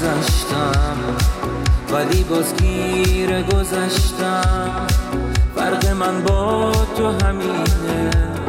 گذشتم ولی باز گیر گذشتم. فرق من با تو همینه،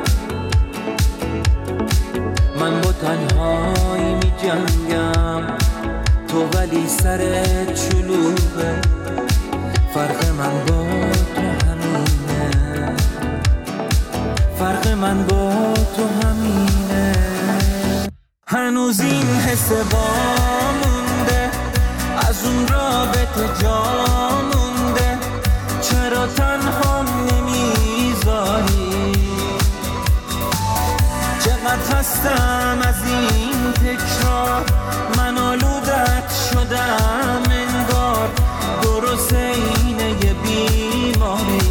من با تنهایی می جنگم، تو ولی سرت شلوغه. فرق من با تو همینه، فرق من با تو همینه. هنوز این حس با مونده، از اون رابطه جا مونده. چرا تنها نمیذاری؟ چقدر هستم از این تکرار، من آلودت شدم انگار، درست اینه یه بیماری.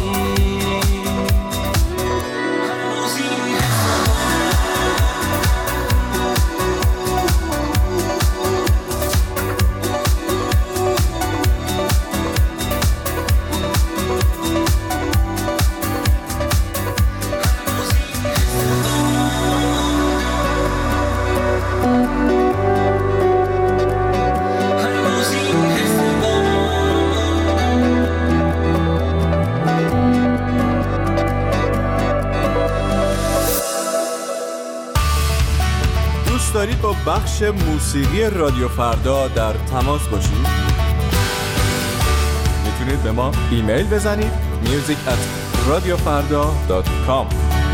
دارید با بخش موسیقی رادیو فردا در تماس باشید؟ میتونید به ما ایمیل بزنید music@radiofarda.com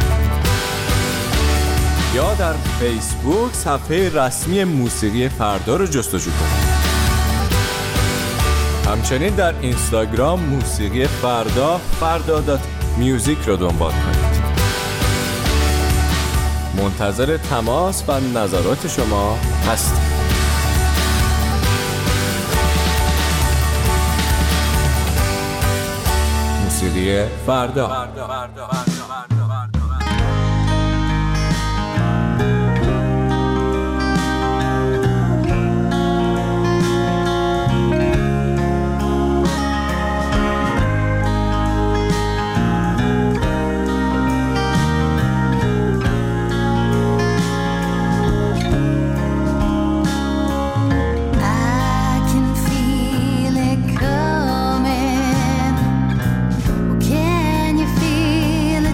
یا در فیسبوک صفحه رسمی موسیقی فردا رو جستجو کنید. همچنین در اینستاگرام موسیقی فردا.music رو دنبال کنید. منتظر تماس و نظرات شما هستیم. موسیقی فردا. Can you feel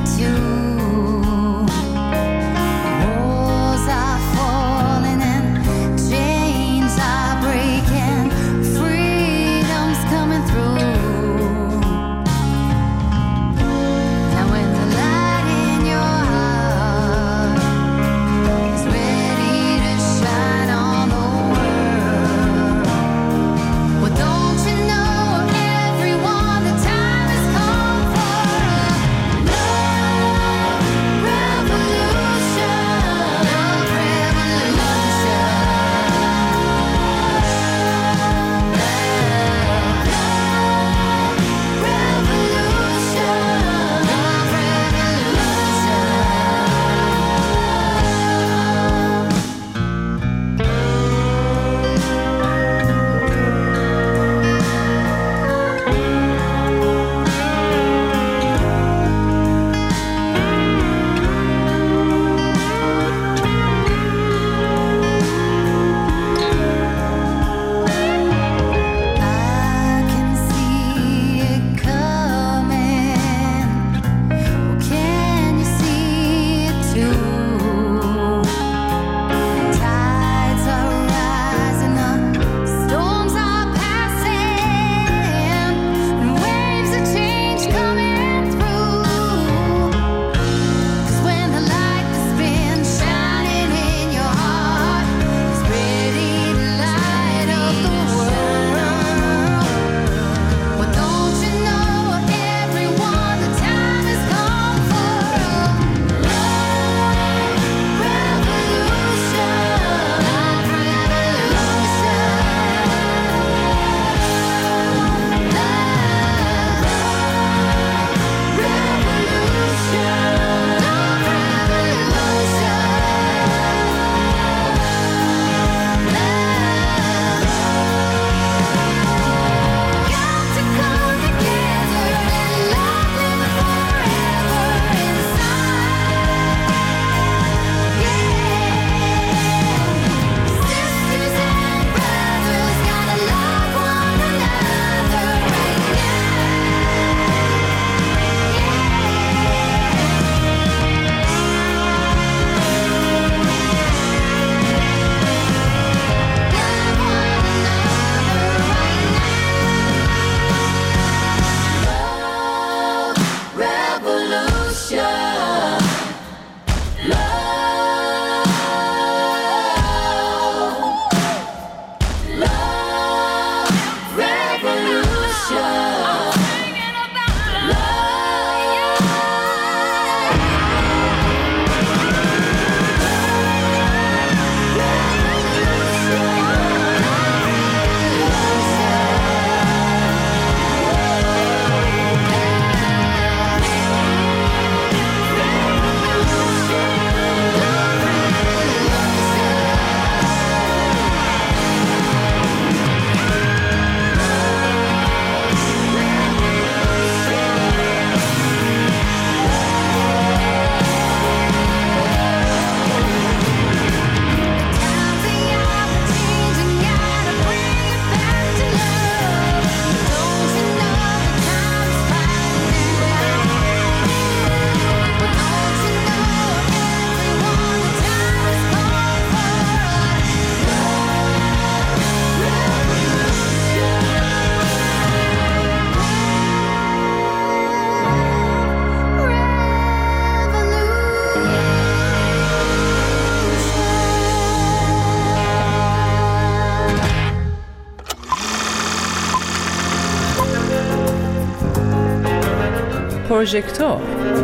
پروژکتور.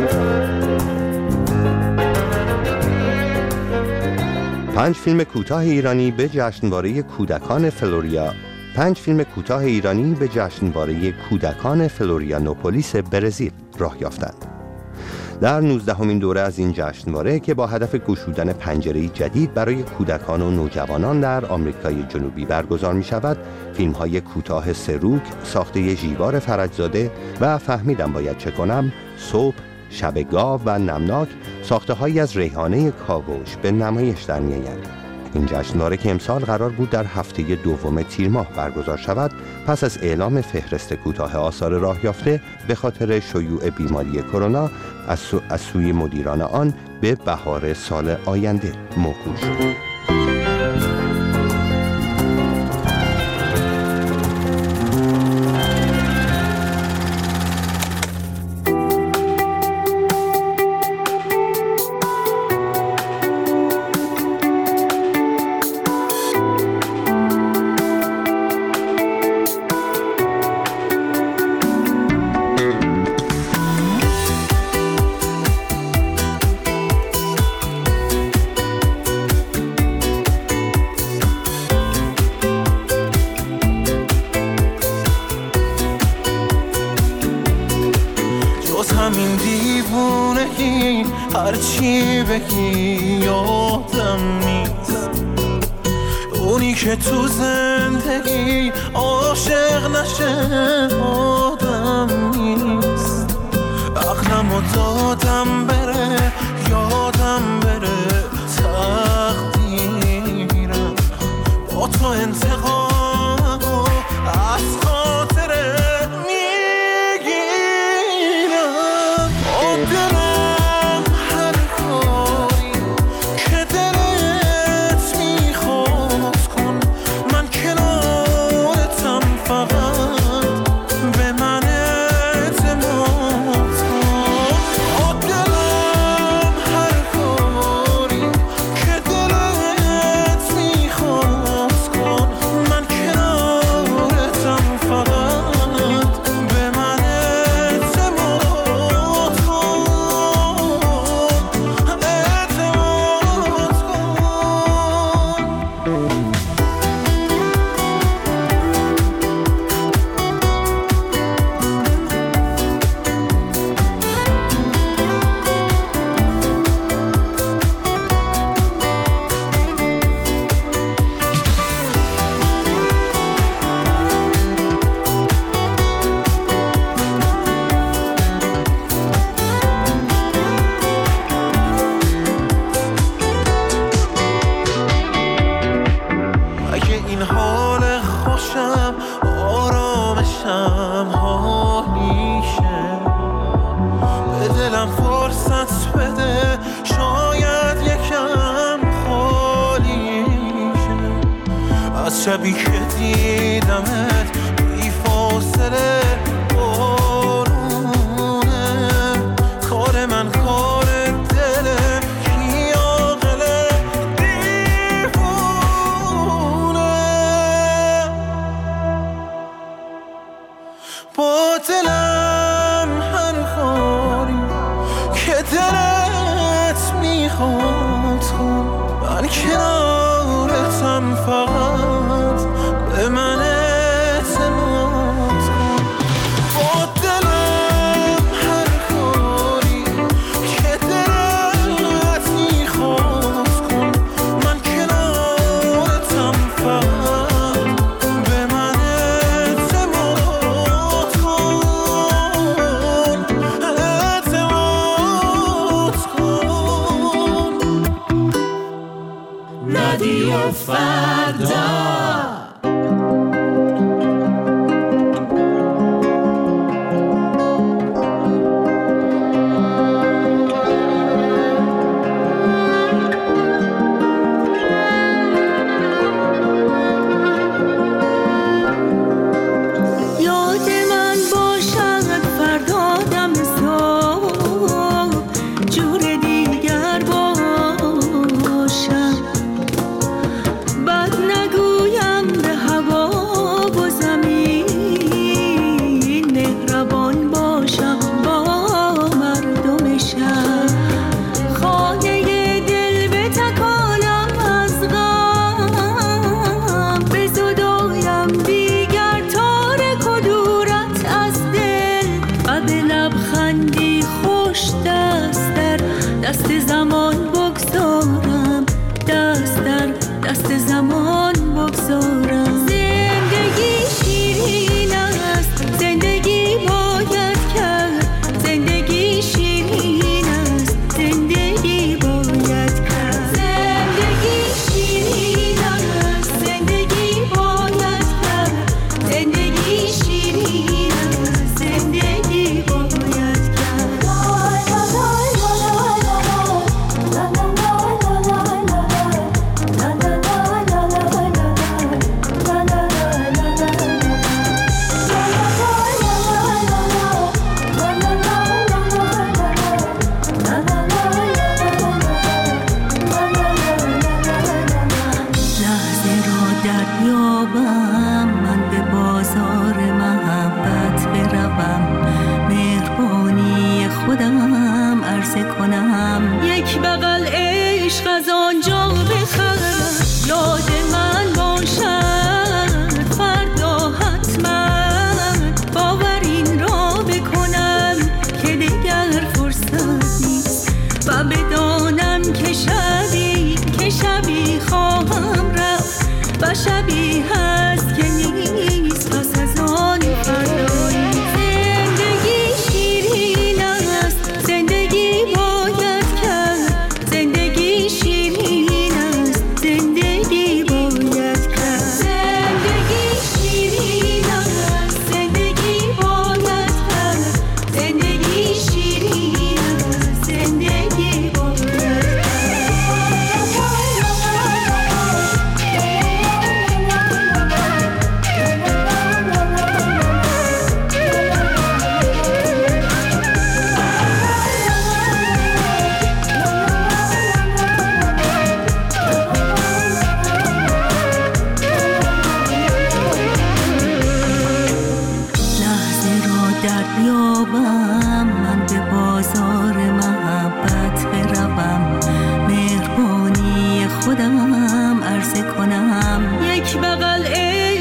پنج فیلم کوتاه ایرانی به جشنواره کودکان فلوریا. 5 فیلم کوتاه ایرانی به جشنواره کودکان فلوریانوپولیس برزیل راه یافتند. در 19مین دوره از این جشنواره که با هدف گشودن پنجره‌ای جدید برای کودکان و نوجوانان در آمریکای جنوبی برگزار می شود، فیلم‌های کوتاه سروک ساخته ژیوار فرجزاده و فهمیدم باید چه کنم، صبح، شب گاو و نمناک ساخته‌هایی از ریحانه کاوش به نمایش در می‌آیند. این جشنواره که امسال قرار بود در هفته دوم تیر ماه برگزار شود، پس از اعلام فهرست کوتاه آثار راه یافته به خاطر شیوع بیماری کرونا از سوی مدیران آن به بهار سال آینده موکول شد. همین دیوونگی هرچی بگی یادم نیست، اونی که تو زندگی عاشق نشه آدم نیست. عقلمو دادم بره یادم بره تقدیرم، با تو انتقامو از خاطره دلم هر کاری که دلت میخواد کن، من کنارتم، فقط به من اعتماد کن. دلم هر کاری که دلت میخواد کن، من کنارتم، فقط به من اعتماد کن. این حال خوشم آرامشم حالیشه، به دلم فرصت بده شاید یکم خالیشه. از شبی که دیدمت بی فاصله بارونه، کار من کار دله کی عاقله با دلم هر کاری که دلت میخواد کن، من کنارتم، فقط به من اعتماد کن. با دلم هر کاری که دلت میخواد کن، من کنارتم، فقط به من اعتماد کن.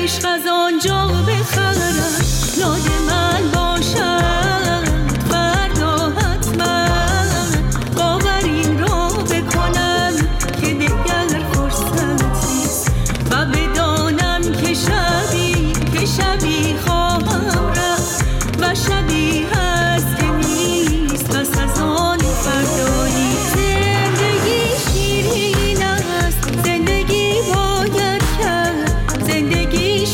عشق از آنجا